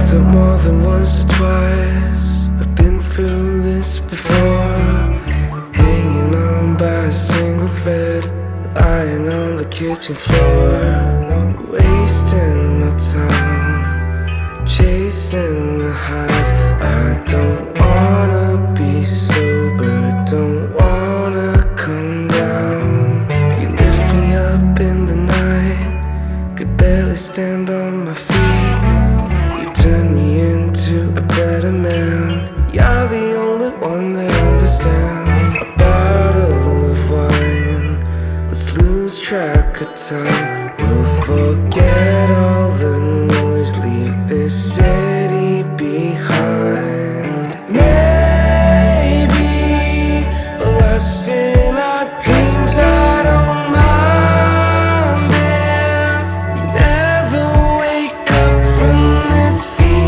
fucked up more than once or twice. I've been through this before, hanging on by a single thread, lying on the kitchen floor, wasting my time, chasing the highs. I don't wanna be sober, don't wanna come down. You lift me up in the night, could barely stand on my feet. You turn me into a better man. You're the only one that understands. A bottle of wine, let's lose track of time. We'll forget all the noise, leave this city behind. Maybe lost in our dreams, I don't mind if we never wake up from this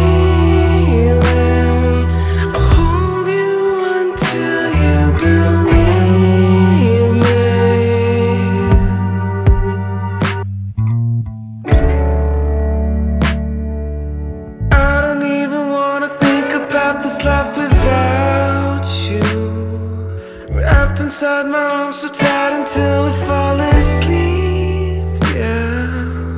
feeling. I'll hold you until you believe me. I don't even wanna think about this life without you. Wrapped inside my arms so tight until we fall asleep, yeah.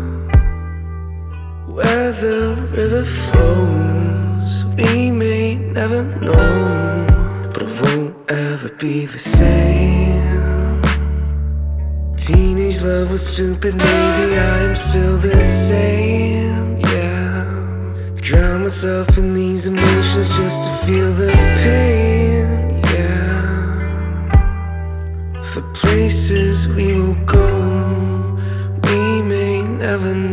Where the river flows, we may never know, but it won't ever be the same. Teenage love was stupid, maybe I am still the same, yeah. Drown myself in these emotions just to feel the pain, yeah. The places we will go, we may never know.